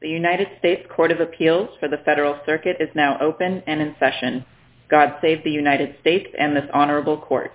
The United States Court of Appeals for the Federal Circuit is now open and in session. God save the United States and this honorable court.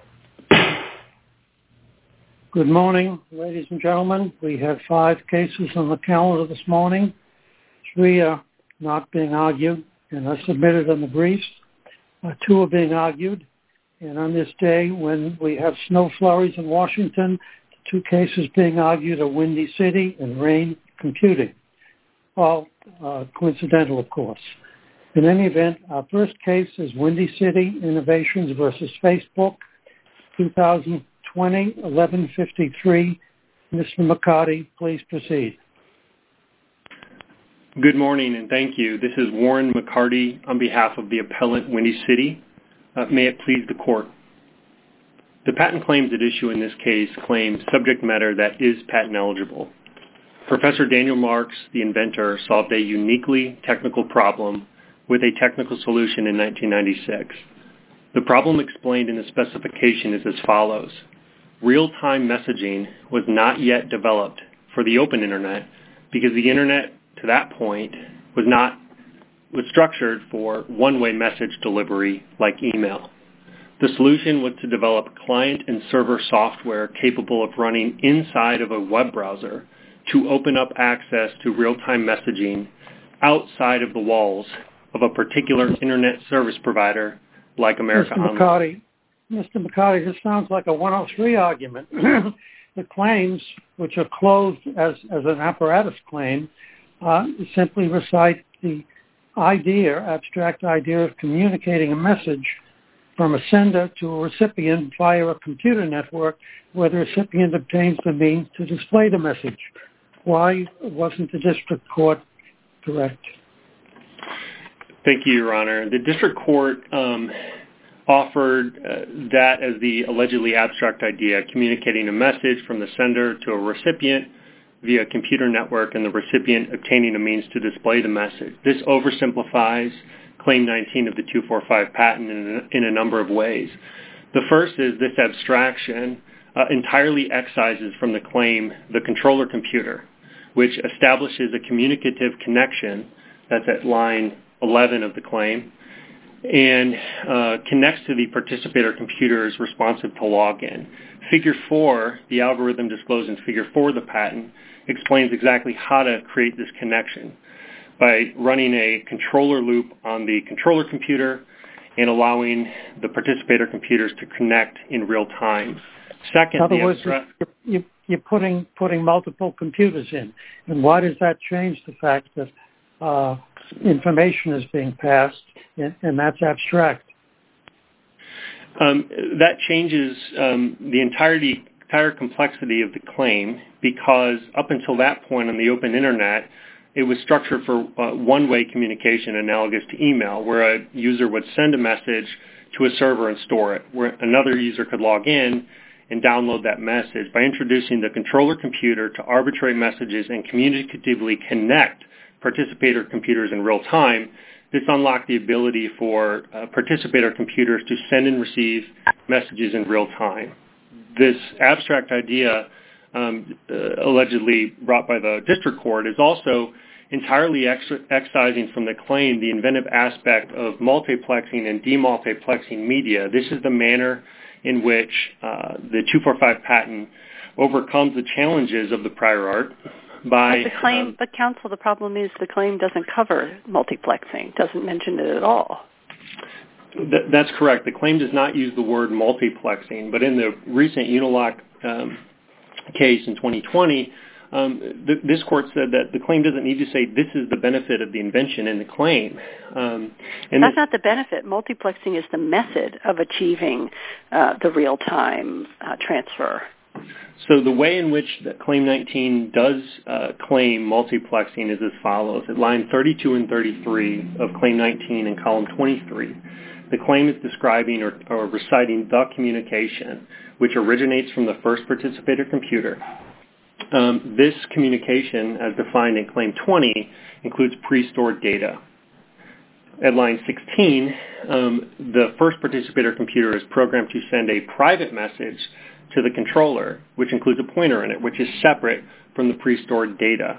Good morning, ladies and gentlemen. We have 5 cases on the calendar this morning. 3 are not being argued and are submitted in the briefs. 2 are being argued. And on this day, when we have snow flurries in Washington, the 2 cases being argued are Windy City and Rain Computing. All coincidental, of course. In any event, our first case is Windy City Innovations versus Facebook, 2020-1153. Mr. McCarty, please proceed. Good morning, and thank you. This is Warren McCarty on behalf of the appellant, Windy City. May it please the court. The patent claims at issue in this case claim subject matter that is patent eligible. Professor Daniel Marks, the inventor, solved a uniquely technical problem with a technical solution in 1996. The problem explained in the specification is as follows. Real-time messaging was not yet developed for the open internet because the internet to that point was structured for one-way message delivery like email. The solution was to develop client and server software capable of running inside of a web browser to open up access to real-time messaging outside of the walls of a particular internet service provider like America Online. Mr. McCarty, this sounds like a 103 argument. The claims, which are clothed as an apparatus claim, simply recite the abstract idea of communicating a message from a sender to a recipient via a computer network where the recipient obtains the means to display the message. Why wasn't the district court correct? Thank you, Your Honor. The district court offered that as the allegedly abstract idea, communicating a message from the sender to a recipient via a computer network and the recipient obtaining a means to display the message. This oversimplifies Claim 19 of the 245 patent in a number of ways. The first is this abstraction entirely excises from the claim the controller computer, which establishes a communicative connection, that's at line 11 of the claim, and connects to the participator computers responsive to login. Figure 4, the algorithm disclosed in Figure 4 of the patent, explains exactly how to create this connection by running a controller loop on the controller computer and allowing the participator computers to connect in real time. Second, in other words, you're putting multiple computers in. And why does that change the fact that information is being passed and that's abstract? That changes the entire complexity of the claim because up until that point on the open internet, it was structured for one-way communication analogous to email, where a user would send a message to a server and store it, where another user could log in and download that message. By introducing the controller computer to arbitrate messages and communicatively connect participator computers in real time, this unlocked the ability for participator computers to send and receive messages in real time. This abstract idea allegedly brought by the district court is also entirely excising from the claim the inventive aspect of multiplexing and demultiplexing media. This is the manner in which the 245 patent overcomes the challenges of the prior art by... But counsel, the problem is the claim doesn't cover multiplexing, doesn't mention it at all. That's correct. The claim does not use the word multiplexing, but in the recent Unilock case in 2020, this court said that the claim doesn't need to say this is the benefit of the invention in the claim. That's not the benefit. Multiplexing is the method of achieving the real-time transfer. So the way in which Claim 19 does claim multiplexing is as follows. At line 32 and 33 of Claim 19 in column 23, the claim is describing or reciting the communication which originates from the first participator computer. This communication, as defined in Claim 20, includes pre-stored data. At line 16, the first participator computer is programmed to send a private message to the controller, which includes a pointer in it, which is separate from the pre-stored data.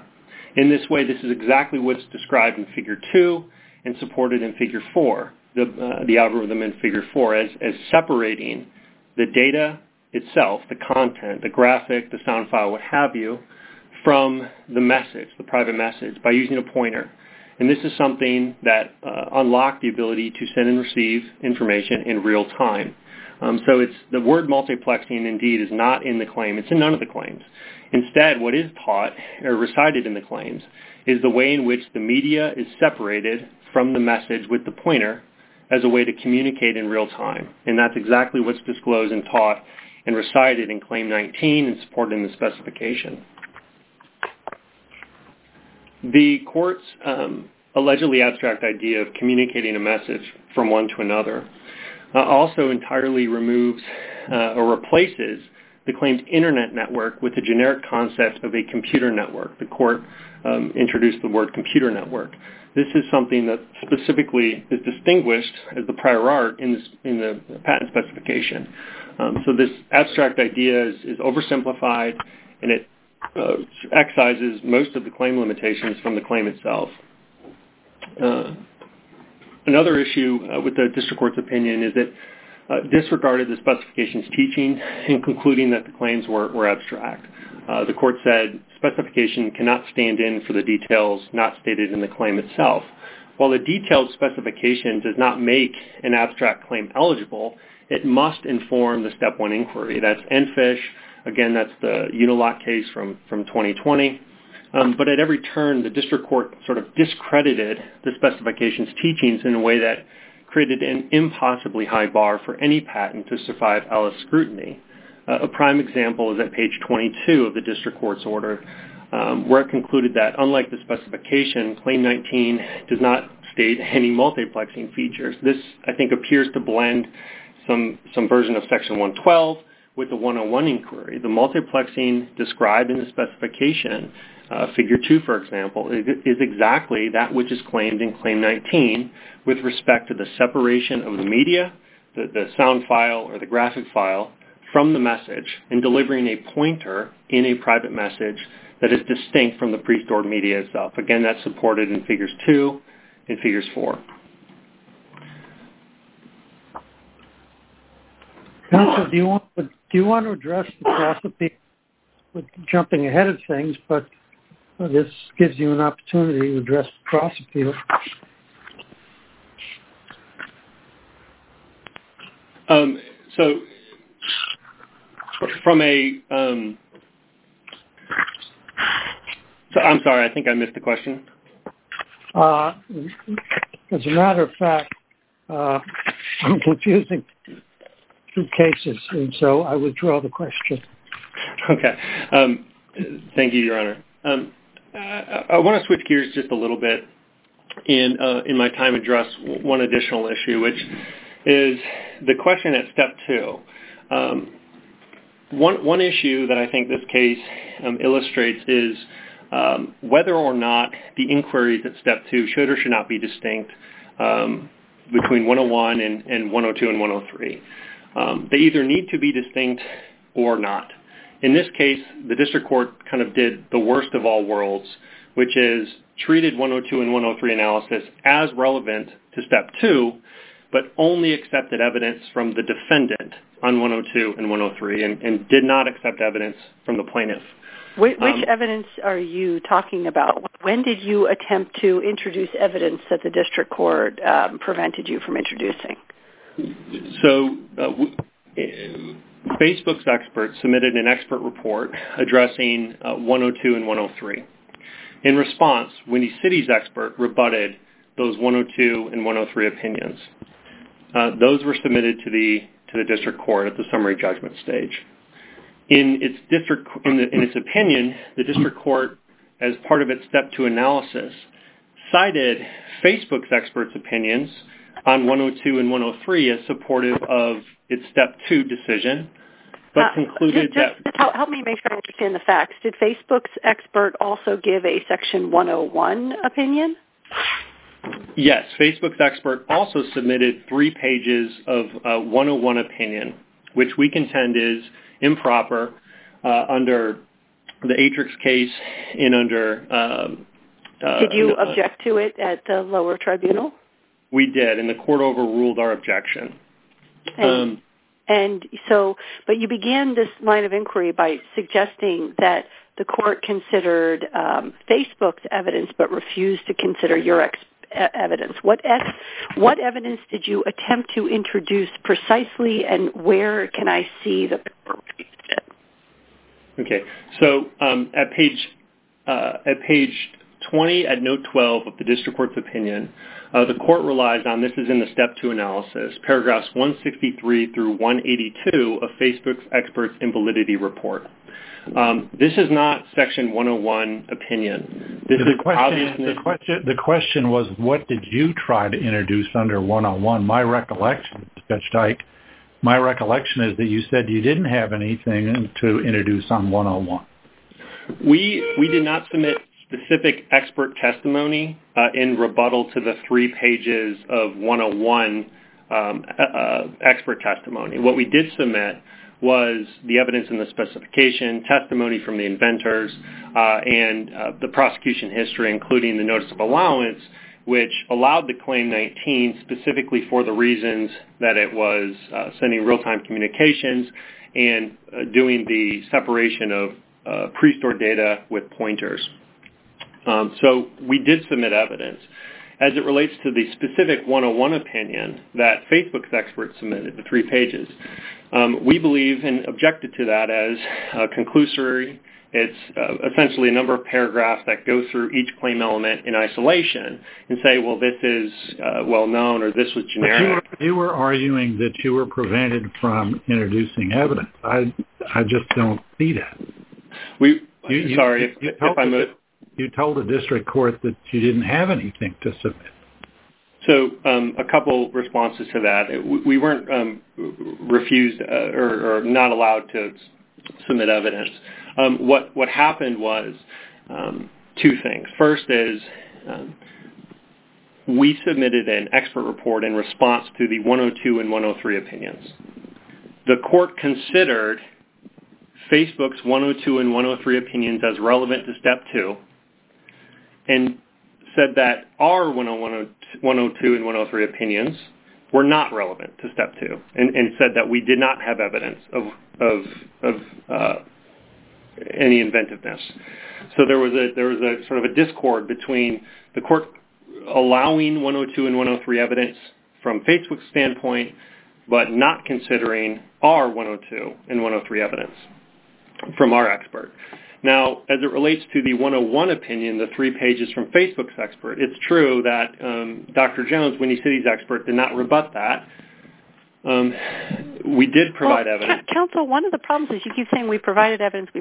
In this way, this is exactly what's described in Figure 2 and supported in Figure 4, the algorithm in Figure 4, as separating the data itself, the content, the graphic, the sound file, what have you, from the message, the private message, by using a pointer. And this is something that unlocked the ability to send and receive information in real time. So it's the word multiplexing, indeed, is not in the claim. It's in none of the claims. Instead, what is taught or recited in the claims is the way in which the media is separated from the message with the pointer as a way to communicate in real time. And that's exactly what's disclosed and taught and recited in Claim 19 and supported in the specification. The court's allegedly abstract idea of communicating a message from one to another also entirely removes or replaces the claimed internet network with the generic concept of a computer network. The court introduced the word computer network. This is something that specifically is distinguished as the prior art in the patent specification. So this abstract idea is oversimplified, and it excises most of the claim limitations from the claim itself. Another issue with the district court's opinion is that disregarded the specification's teaching in concluding that the claims were abstract. The court said specification cannot stand in for the details not stated in the claim itself. While the detailed specification does not make an abstract claim eligible, it must inform the Step 1 inquiry. That's EnFish. Again, that's the Unilock case from 2020. But at every turn, the district court sort of discredited the specification's teachings in a way that created an impossibly high bar for any patent to survive Alice scrutiny. A prime example is at page 22 of the district court's order, where it concluded that, unlike the specification, Claim 19 does not state any multiplexing features. This, I think, appears to blend some version of Section 112 with the 101 inquiry. The multiplexing described in the specification, Figure 2, for example, is exactly that which is claimed in Claim 19 with respect to the separation of the media, the sound file or the graphic file, from the message and delivering a pointer in a private message that is distinct from the pre-stored media itself. Again, that's supported in Figures 2 and Figures 4. Counsel, do you want to address the cross-appeal with jumping ahead of things, but this gives you an opportunity to address the cross-appeal. So from a so I'm sorry, I think I missed the question. As a matter of fact, I'm confusing two cases, and so I withdraw the question. Okay. Thank you, Your Honor. I want to switch gears just a little bit in my time address one additional issue, which is the question at Step 2. One issue that I think this case illustrates is whether or not the inquiries at Step 2 should or should not be distinct between 101 and 102 and 103. They either need to be distinct or not. In this case, the district court kind of did the worst of all worlds, which is treated 102 and 103 analysis as relevant to Step 2, but only accepted evidence from the defendant on 102 and 103 and did not accept evidence from the plaintiff. Which evidence are you talking about? When did you attempt to introduce evidence that the district court prevented you from introducing? So Facebook's experts submitted an expert report addressing 102 and 103. In response, Windy City's expert rebutted those 102 and 103 opinions. Those were submitted to the district court at the summary judgment stage. In its opinion, the district court, as part of its Step 2 analysis, cited Facebook's experts' opinions on 102 and 103 as supportive of its Step 2 decision, but concluded that... Help me make sure I understand the facts. Did Facebook's expert also give a Section 101 opinion? Yes, Facebook's expert also submitted 3 pages of 101 opinion, which we contend is improper under the Atrix case in under... Did you object to it at the lower tribunal? We did, and the court overruled our objection. But you began this line of inquiry by suggesting that the court considered Facebook's evidence but refused to consider your evidence. What evidence did you attempt to introduce precisely, and where can I see the court refused it? Okay, so at page 20 at note 12 of the district court's opinion, the court relies on, this is in the step 2 analysis, paragraphs 163 through 182 of Facebook's experts invalidity report. This is not section 101 opinion. The question was, what did you try to introduce under 101? My recollection, Judge Dyke, is that you said you didn't have anything to introduce on 101. We did not submit specific expert testimony in rebuttal to the 3 pages of 101 expert testimony. What we did submit was the evidence in the specification, testimony from the inventors, and the prosecution history, including the notice of allowance, which allowed the Claim 19 specifically for the reasons that it was sending real-time communications and doing the separation of pre-stored data with pointers. So we did submit evidence. As it relates to the specific 101 opinion that Facebook's experts submitted, the 3 pages, we believe and objected to that as conclusory. It's essentially a number of paragraphs that go through each claim element in isolation and say, well, this is well-known or this was generic. But you were arguing that you were prevented from introducing evidence. I just don't see that. You told the district court that you didn't have anything to submit. So a couple responses to that. We weren't refused or not allowed to submit evidence. What happened was 2 things. First is we submitted an expert report in response to the 102 and 103 opinions. The court considered Facebook's 102 and 103 opinions as relevant to Step 2 and said that our 102 and 103 opinions were not relevant to Step 2 and said that we did not have evidence of any inventiveness. So there was a sort of a discord between the court allowing 102 and 103 evidence from Facebook's standpoint, but not considering our 102 and 103 evidence from our expert. Now, as it relates to the 101 opinion, the 3 pages from Facebook's expert, it's true that Dr. Jones, Windy City's expert, did not rebut that. We did provide evidence. Counsel, one of the problems is you keep saying we provided evidence.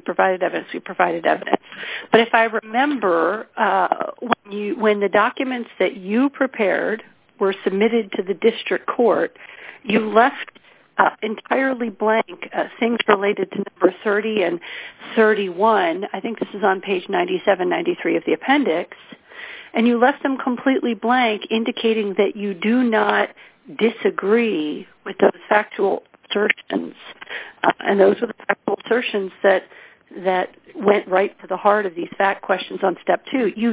But if I remember, when the documents that you prepared were submitted to the district court, you left entirely blank things related to number 30 and 31. I think this is on page 97, 93 of the appendix. And you left them completely blank, indicating that you do not disagree with those factual assertions. And those were the factual assertions that went right to the heart of these fact questions on Step 2. You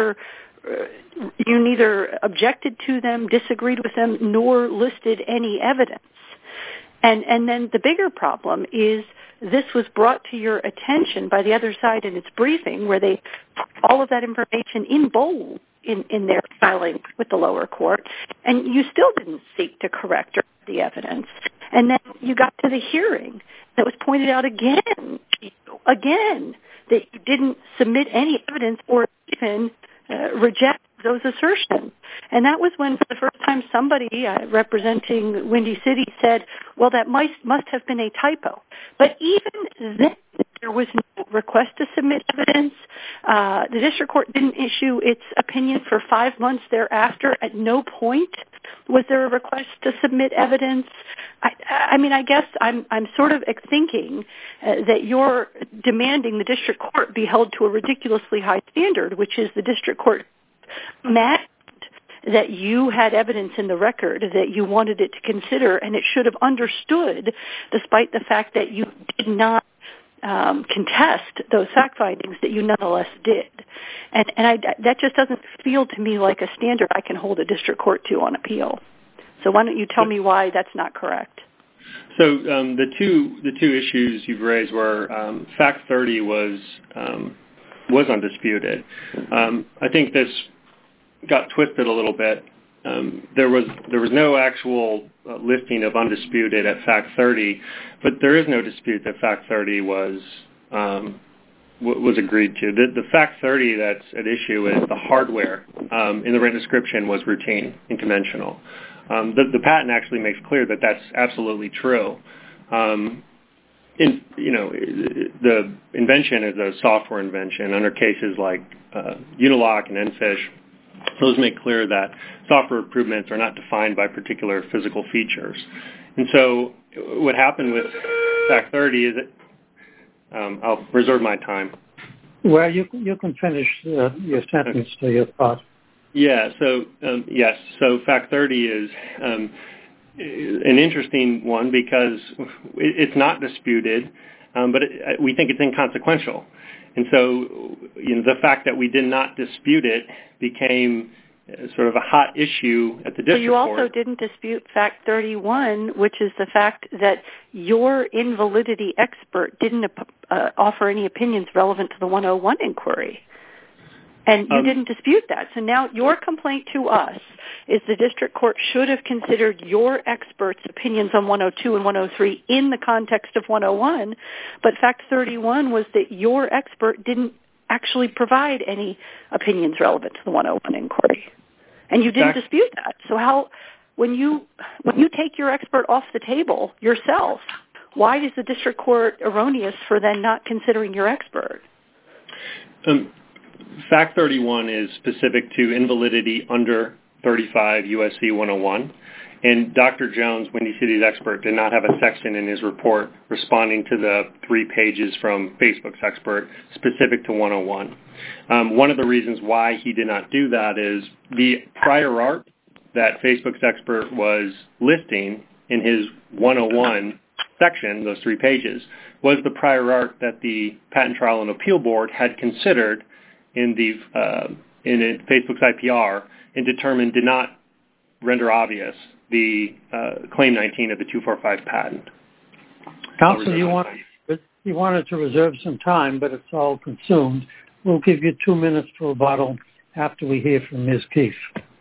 neither objected to them, disagreed with them, nor listed any evidence. And then the bigger problem is this was brought to your attention by the other side in its briefing, where they put all of that information in bold in their filing with the lower court, and you still didn't seek to correct the evidence. And then you got to the hearing that was pointed out again, that you didn't submit any evidence or even reject those assertions. And that was when, for the first time, somebody representing Windy City said, well, that must have been a typo. But even then, there was no request to submit evidence. The district court didn't issue its opinion for 5 months thereafter. At no point was there a request to submit evidence. I mean, I guess I'm sort of thinking that you're demanding the district court be held to a ridiculously high standard, which is the district court mad that you had evidence in the record that you wanted it to consider, and it should have understood, despite the fact that you did not contest those fact findings that you nonetheless did. And that just doesn't feel to me like a standard I can hold a district court to on appeal. So why don't you tell me why that's not correct? So the two issues you've raised were Fact 30 was undisputed. I think this got twisted a little bit. There was no actual listing of undisputed at Fact 30, but there is no dispute that Fact 30 was agreed to. The Fact 30 that's at issue is the hardware in the written description was routine and conventional. The patent actually makes clear that that's absolutely true. The invention is a software invention under cases like Unilock and Enfish. Those make clear that software improvements are not defined by particular physical features. And so what happened with Fact 30 is that I'll reserve my time. Well, you can finish your sentence to your thought. Yeah, so yes, so Fact 30 is an interesting one because it's not disputed, but we think it's inconsequential. And so, the fact that we did not dispute it became sort of a hot issue at the district court. So you also didn't dispute Fact 31, which is the fact that your invalidity expert didn't offer any opinions relevant to the 101 inquiry. And you didn't dispute that. So now your complaint to us is the district court should have considered your expert's opinions on 102 and 103 in the context of 101, but Fact 31 was that your expert didn't actually provide any opinions relevant to the 101 inquiry. And you didn't dispute that. So when you take your expert off the table yourself, why is the district court erroneous for then not considering your expert? Fact 31 is specific to invalidity under 35 U.S.C. 101, and Dr. Jones, Windy City's expert, did not have a section in his report responding to the 3 pages from Facebook's expert specific to 101. One of the reasons why he did not do that is the prior art that Facebook's expert was listing in his 101 section, those 3 pages, was the prior art that the Patent Trial and Appeal Board had considered in Facebook's IPR and determined did not render obvious the Claim 19 of the 245 patent. Counsel, you wanted to reserve some time, but it's all consumed. We'll give you 2 minutes for rebuttal after we hear from Ms. Keefe.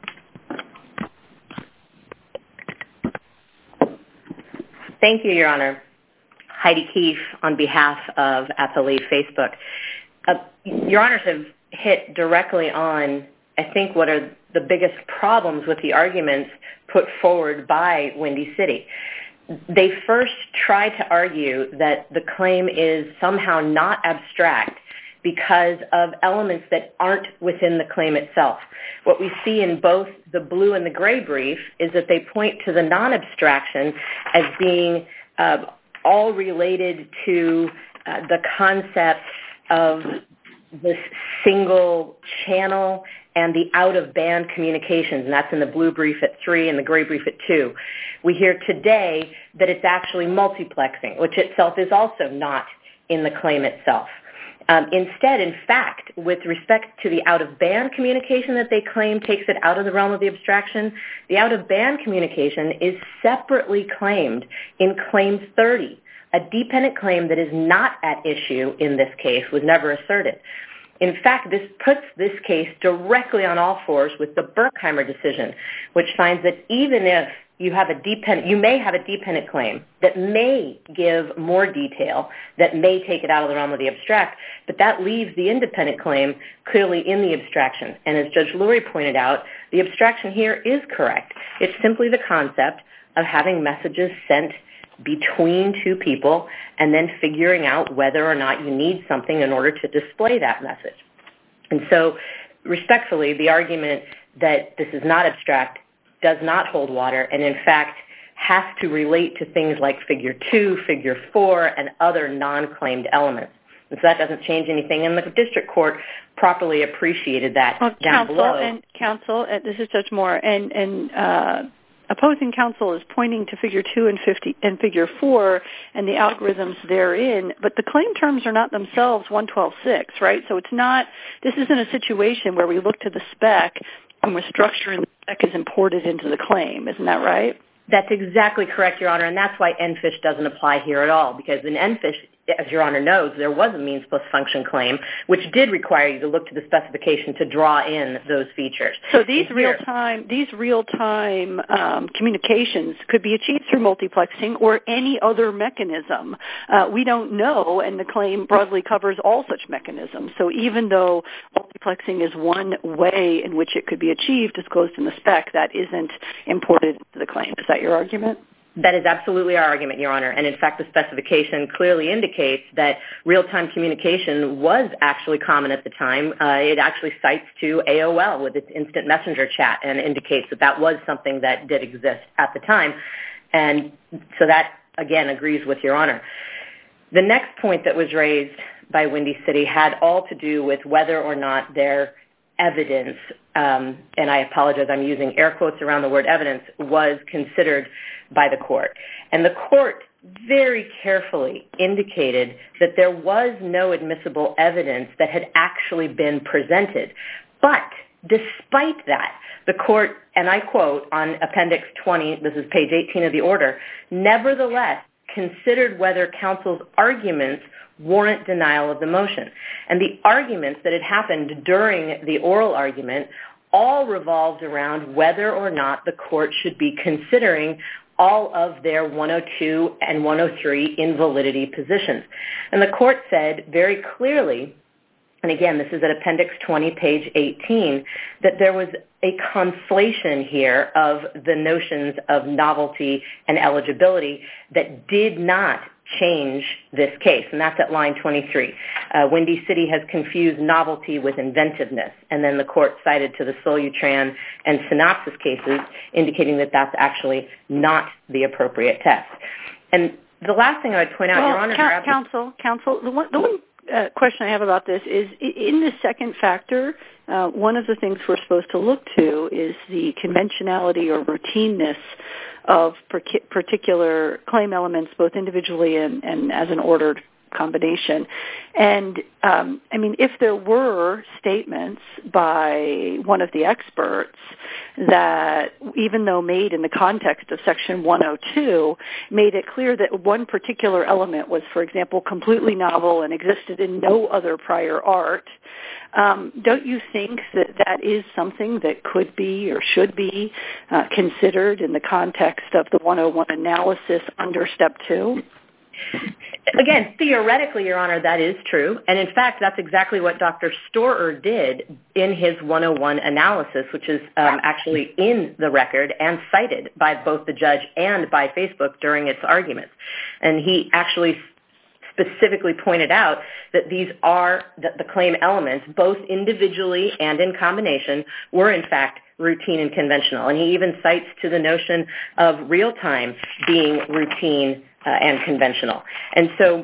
Thank you, Your Honor. Heidi Keefe on behalf of Appellee Facebook. Your Honors have hit directly on, I think, what are the biggest problems with the arguments put forward by Windy City. They first tried to argue that the claim is somehow not abstract because of elements that aren't within the claim itself. What we see in both the blue and the gray brief is that they point to the non-abstraction as being all related to the concept of this single channel and the out-of-band communications, and that's in the blue brief at 3 and the gray brief at 2. We hear today that it's actually multiplexing, which itself is also not in the claim itself. Instead, in fact, with respect to the out-of-band communication that they claim takes it out of the realm of the abstraction, the out-of-band communication is separately claimed in Claim 30. A dependent claim that is not at issue in this case was never asserted. In fact, this puts this case directly on all fours with the Berkheimer decision, which finds that even if you may have a dependent claim that may give more detail, that may take it out of the realm of the abstract, but that leaves the independent claim clearly in the abstraction. And as Judge Lurie pointed out, the abstraction here is correct. It's simply the concept of having messages sent between 2 people and then figuring out whether or not you need something in order to display that message. And so, respectfully, the argument that this is not abstract does not hold water and, in fact, has to relate to things like Figure 2, Figure 4, and other non-claimed elements. And so that doesn't change anything. And the district court properly appreciated that down below. Counsel, this is Judge Moore, and opposing counsel is pointing to Figure 2 and Figure 4 and the algorithms therein, but the claim terms are not themselves 112.6, right? So this isn't a situation where we look to the spec and we're structuring the spec is imported into the claim. Isn't that right? That's exactly correct, Your Honor, and that's why ENFISH doesn't apply here at all, because in ENFISH, as Your Honor knows, there was a means plus function claim, which did require you to look to the specification to draw in those features. So these real-time communications could be achieved through multiplexing or any other mechanism. We don't know, and the claim broadly covers all such mechanisms. So even though multiplexing is one way in which it could be achieved, disclosed in the spec, that isn't imported into the claim. Is that your argument? That is absolutely our argument, Your Honor. And in fact, the specification clearly indicates that real-time communication was actually common at the time. It actually cites to AOL with its instant messenger chat and indicates that that was something that did exist at the time. And so that, again, agrees with Your Honor. The next point that was raised by Windy City had all to do with whether or not their evidence, and I apologize, I'm using air quotes around the word evidence, was considered by the court. And the court very carefully indicated that there was no admissible evidence that had actually been presented. But despite that, the court, and I quote on Appendix 20, this is page 18 of the order, nevertheless considered whether counsel's arguments warrant denial of the motion. And the arguments that had happened during the oral argument all revolved around whether or not the court should be considering all of their 102 and 103 invalidity positions. And the court said very clearly, and again, this is at Appendix 20, page 18, that there was a conflation here of the notions of novelty and eligibility that did not change this case, and that's at line 23. Windy City has confused novelty with inventiveness, and then the court cited to the Solutran and Synopsys cases, indicating that that's actually not the appropriate test. And the last thing I would point out, Your Honor... Counsel, the one question I have about this is, in the second factor, one of the things we're supposed to look to is the conventionality or routineness of particular claim elements, both individually and as an ordered combination. And, I mean, if there were statements by one of the experts that, even though made in the context of Section 102, made it clear that one particular element was, for example, completely novel and existed in no other prior art, don't you think that that is something that could be or should be considered in the context of the 101 analysis under Step 2? Again, theoretically, Your Honor, that is true. And in fact, that's exactly what Dr. Storer did in his 101 analysis, which is actually in the record and cited by both the judge and by Facebook during its arguments. And he actually specifically pointed out that these are the claim elements, both individually and in combination, were in fact routine and conventional. And he even cites to the notion of real-time being routine and conventional. And so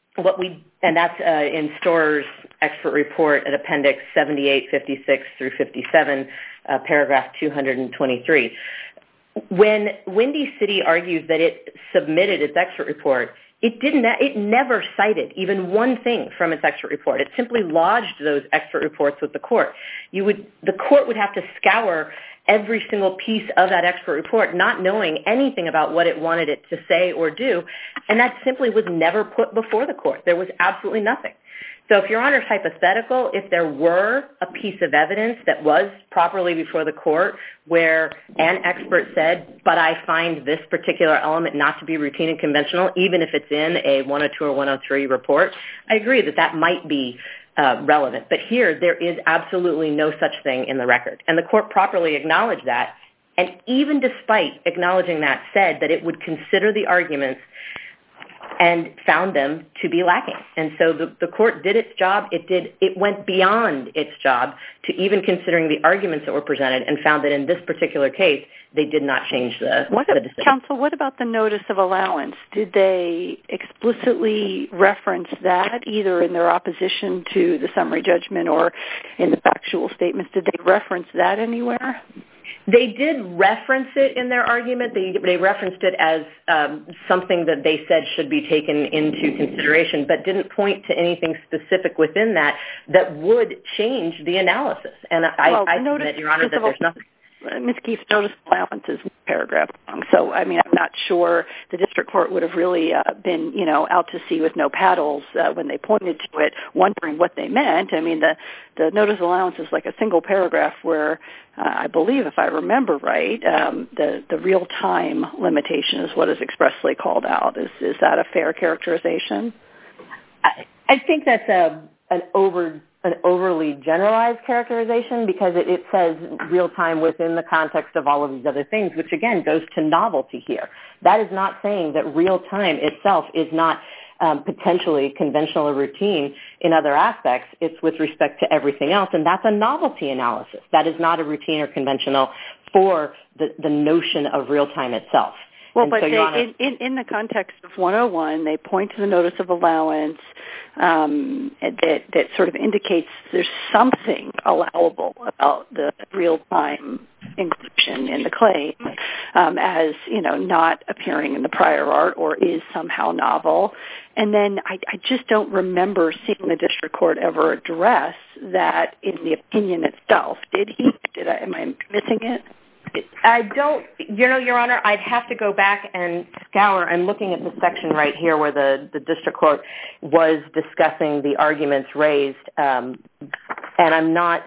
that's in Storer's expert report at Appendix 78, 56 through 57, paragraph 223. When Windy City argues that it submitted its expert report, it never cited even one thing from its expert report. It simply lodged those expert reports with the court. The court would have to scour every single piece of that expert report, not knowing anything about what it wanted it to say or do, and that simply was never put before the court. There was absolutely nothing. So if Your Honor's hypothetical, if there were a piece of evidence that was properly before the court where an expert said, but I find this particular element not to be routine and conventional, even if it's in a 102 or 103 report, I agree that that might be relevant. But here, there is absolutely no such thing in the record. And the court properly acknowledged that, and even despite acknowledging that, said that it would consider the arguments and found them to be lacking. And so the court did its job. It went beyond its job to even considering the arguments that were presented and found that in this particular case, they did not change the decision. Counsel, what about the notice of allowance? Did they explicitly reference that either in their opposition to the summary judgment or in the factual statements? Did they reference that anywhere? They did reference it in their argument. They referenced it as something that they said should be taken into consideration, but didn't point to anything specific within that would change the analysis. And I submit, Your Honor, that there's nothing. Ms. Keefe, notice allowance is one paragraph long. So, I mean, I'm not sure the district court would have really been, out to sea with no paddles when they pointed to it, wondering what they meant. I mean, the notice allowance is like a single paragraph where I believe, if I remember right, the real-time limitation is what is expressly called out. Is that a fair characterization? I think that's an overly generalized characterization because it says real time within the context of all of these other things, which again goes to novelty here. That is not saying that real time itself is not potentially conventional or routine in other aspects. It's with respect to everything else, and that's a novelty analysis. That is not a routine or conventional for the notion of real time itself. Well, but in the context of 101, they point to the notice of allowance that sort of indicates there's something allowable about the real-time inclusion in the claim as, not appearing in the prior art or is somehow novel. And then I just don't remember seeing the district court ever address that in the opinion itself. Did he? Am I missing it? I don't, Your Honor, I'd have to go back and scour. I'm looking at the section right here where the district court was discussing the arguments raised, and I'm not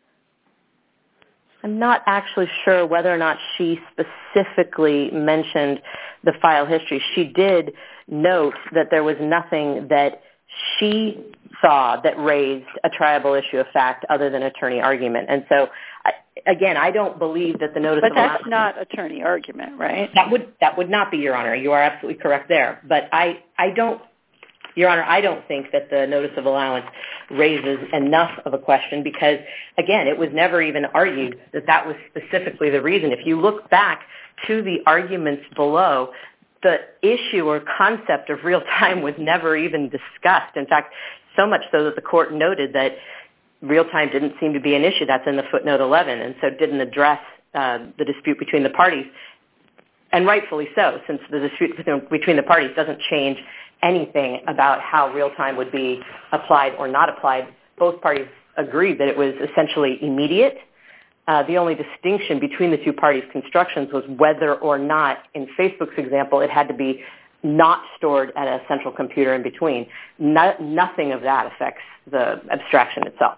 actually sure whether or not she specifically mentioned the file history. She did note that there was nothing that she saw that raised a triable issue of fact other than attorney argument. And so, again, I don't believe that the notice of allowance... But that's not attorney argument, right? That would not be, Your Honor. You are absolutely correct there. But I don't, Your Honor, I don't think that the notice of allowance raises enough of a question because, again, it was never even argued that was specifically the reason. If you look back to the arguments below, the issue or concept of real time was never even discussed. In fact, so much so that the court noted that real time didn't seem to be an issue. That's in the footnote 11, and so didn't address the dispute between the parties. And rightfully so, since the dispute between the parties doesn't change anything about how real time would be applied or not applied. Both parties agreed that it was essentially immediate. The only distinction between the two parties' constructions was whether or not, in Facebook's example, it had to be not stored at a central computer in between. Nothing of that affects the abstraction itself.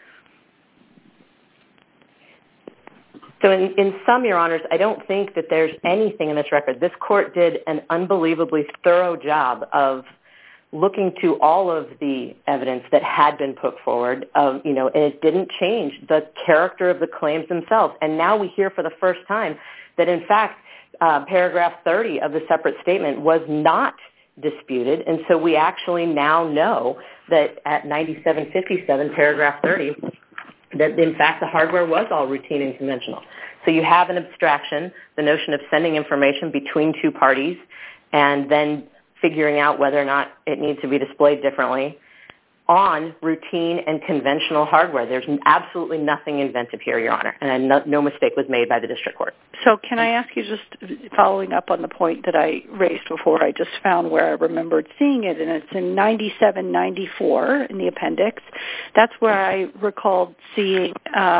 So in sum, Your Honors, I don't think that there's anything in this record. This court did an unbelievably thorough job of looking to all of the evidence that had been put forward, and it didn't change the character of the claims themselves. And now we hear for the first time that, in fact, paragraph 30 of the separate statement was not disputed. And so we actually now know that at 9757, paragraph 30, that, in fact, the hardware was all routine and conventional. So you have an abstraction, the notion of sending information between two parties, and then figuring out whether or not it needs to be displayed differently on routine and conventional hardware. There's absolutely nothing inventive here, Your Honor, and no mistake was made by the district court. So can I ask you, just following up on the point that I raised before, I just found where I remembered seeing it, and it's in 9794 in the appendix. That's where I recalled seeing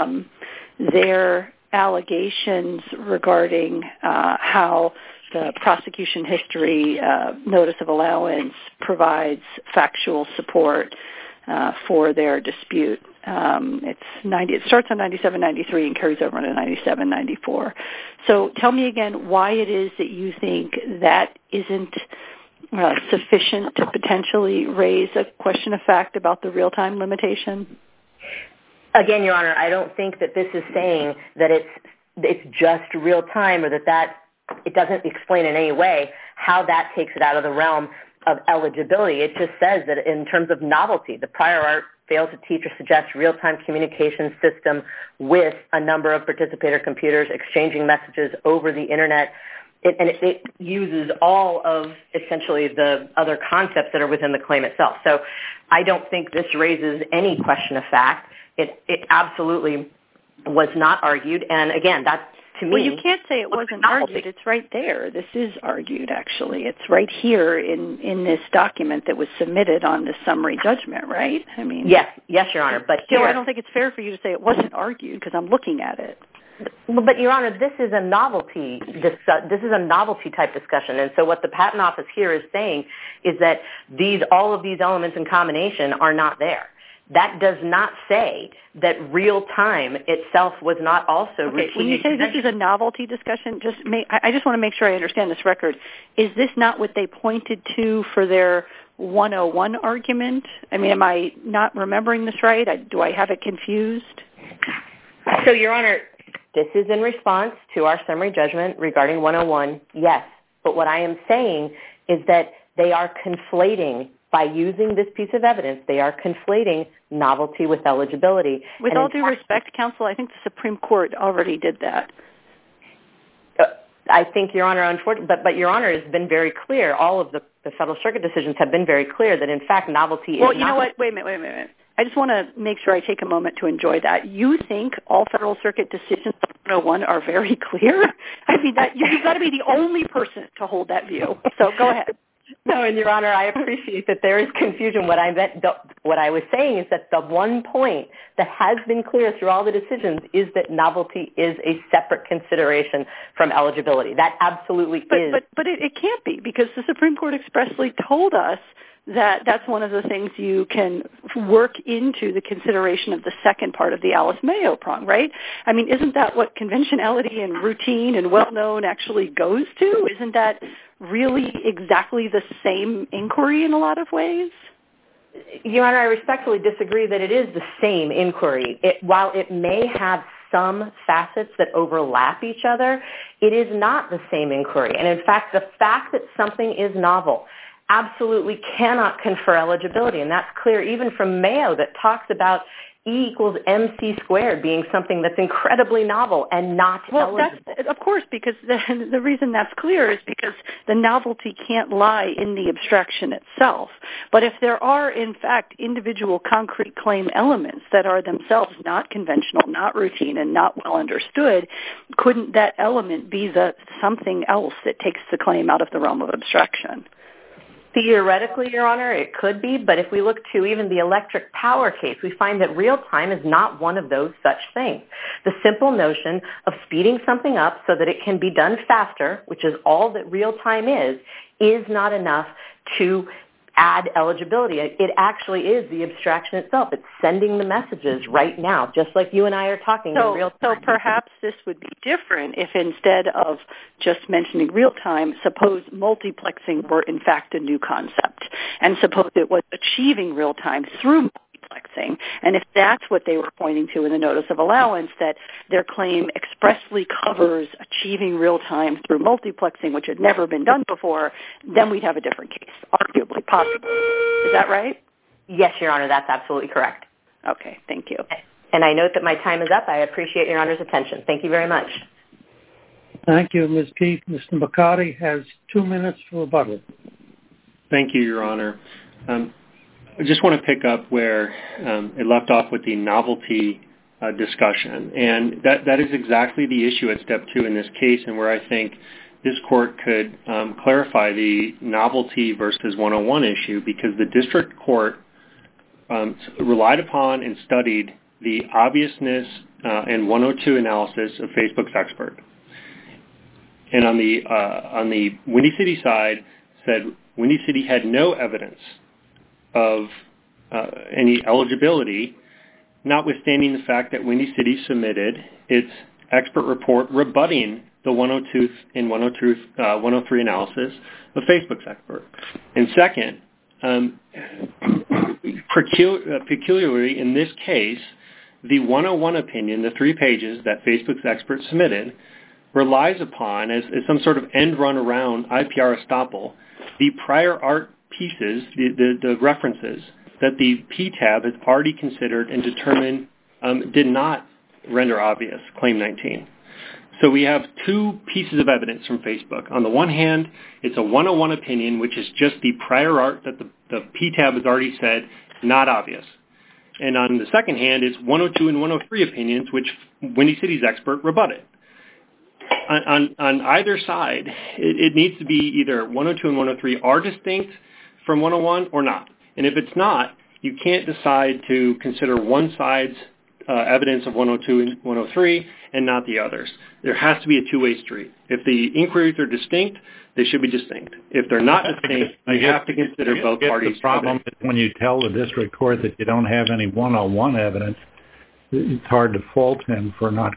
their allegations regarding how the prosecution history notice of allowance provides factual support for their dispute. It starts on 9793 and carries over to 9794. So tell me again why it is that you think that isn't sufficient to potentially raise a question of fact about the real-time limitation? Again, Your Honor, I don't think that this is saying that it's just real-time or that it doesn't explain in any way how that takes it out of the realm of eligibility. It just says that in terms of novelty, the prior art failed to teach or suggest real-time communication system with a number of participator computers exchanging messages over the Internet. It uses all of essentially the other concepts that are within the claim itself. So I don't think this raises any question of fact. It absolutely was not argued. And again, that's, to me... Well, you can't say it wasn't argued. It's right there. This is argued, actually. It's right here in this document that was submitted on the summary judgment, right? I mean... Yes, Your Honor. But still, I don't think it's fair for you to say it wasn't argued because I'm looking at it. But, Your Honor, this is a novelty type discussion. And so what the Patent Office here is saying is that all of these elements in combination are not there. That does not say that real time itself was not also routinely. When you say this is a novelty discussion, I just want to make sure I understand this record. Is this not what they pointed to for their 101 argument? I mean, am I not remembering this right? Do I have it confused? So, Your Honor, this is in response to our summary judgment regarding 101, yes. But what I am saying is that they are conflating, by using this piece of evidence, they are conflating novelty with eligibility. With all due respect, counsel, I think the Supreme Court already did that. I think, Your Honor, but Your Honor has been very clear. All of the Federal Circuit decisions have been very clear that, in fact, novelty is not... Well, you know what? Wait a minute. I just want to make sure I take a moment to enjoy that. You think all Federal Circuit decisions on 101 are very clear? I mean, you've got to be the only person to hold that view. So go ahead. No, and Your Honor, I appreciate that there is confusion. What I was saying is that the one point that has been clear through all the decisions is that novelty is a separate consideration from eligibility. That absolutely is. But it can't be, because the Supreme Court expressly told us that that's one of the things you can work into the consideration of the second part of the Alice Mayo prong, right? I mean, isn't that what conventionality and routine and well-known actually goes to? Isn't that really exactly the same inquiry in a lot of ways? Your Honor, I respectfully disagree that it is the same inquiry. While it may have some facets that overlap each other, it is not the same inquiry. And in fact, the fact that something is novel absolutely cannot confer eligibility. And that's clear even from Mayo, that talks about E equals MC squared being something that's incredibly novel and not eligible. That's, of course, because the reason that's clear is because the novelty can't lie in the abstraction itself. But if there are, in fact, individual concrete claim elements that are themselves not conventional, not routine, and not well understood, couldn't that element be the something else that takes the claim out of the realm of abstraction? Theoretically, Your Honor, it could be, but if we look to even the electric power case, we find that real time is not one of those such things. The simple notion of speeding something up so that it can be done faster, which is all that real time is not enough to add eligibility. It actually is the abstraction itself. It's sending the messages right now, just like you and I are talking in real time. So perhaps this would be different if instead of just mentioning real time, suppose multiplexing were in fact a new concept, and suppose it was achieving real time through multiplexing. And if that's what they were pointing to in the notice of allowance, that their claim expressly covers achieving real time through multiplexing, which had never been done before, then we'd have a different case, arguably possible. Is that right? Yes, Your Honor, that's absolutely correct. Okay, thank you. And I note that my time is up. I appreciate Your Honor's attention. Thank you very much. Thank you, Ms. Keefe. Mr. McCarty has 2 minutes for rebuttal. Thank you, Your Honor. I just want to pick up where it left off with the novelty discussion. And that is exactly the issue at Step 2 in this case, and where I think this court could clarify the novelty versus 101 issue, because the district court relied upon and studied the obviousness and 102 analysis of Facebook's expert. And on the Windy City side, said Windy City had no evidence of any eligibility, notwithstanding the fact that Windy City submitted its expert report rebutting the 102 and 103 analysis of Facebook's expert. And second, peculiarly in this case, the 101 opinion, the 3 pages that Facebook's expert submitted, relies upon, as some sort of end run around IPR estoppel, the prior art pieces, the references that the PTAB has already considered and determined did not render obvious Claim 19. So we have 2 pieces of evidence from Facebook. On the one hand, it's a 101 opinion, which is just the prior art that the PTAB has already said not obvious. And on the second hand, it's 102 and 103 opinions, which Windy City's expert rebutted. On either side, it needs to be either 102 and 103 are distinct from 101 or not. And if it's not, you can't decide to consider one side's evidence of 102 and 103 and not the others. There has to be a two-way street. If the inquiries are distinct, they should be distinct. If they're not distinct, you have to consider both parties. The problem is when you tell the district court that you don't have any 101 evidence, it's hard to fault him for not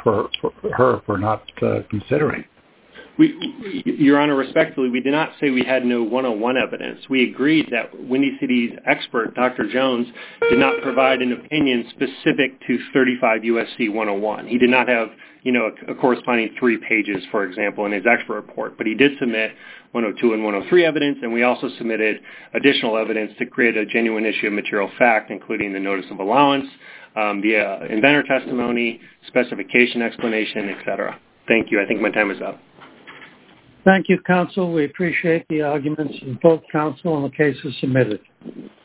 considering. Your Honor, respectfully, we did not say we had no 101 evidence. We agreed that Windy City's expert, Dr. Jones, did not provide an opinion specific to 35 U.S.C. 101. He did not have, a corresponding 3 pages, for example, in his expert report, but he did submit 102 and 103 evidence, and we also submitted additional evidence to create a genuine issue of material fact, including the notice of allowance, the inventor testimony, specification explanation, etc. Thank you. I think my time is up. Thank you, counsel. We appreciate the arguments of both counsel and the cases submitted.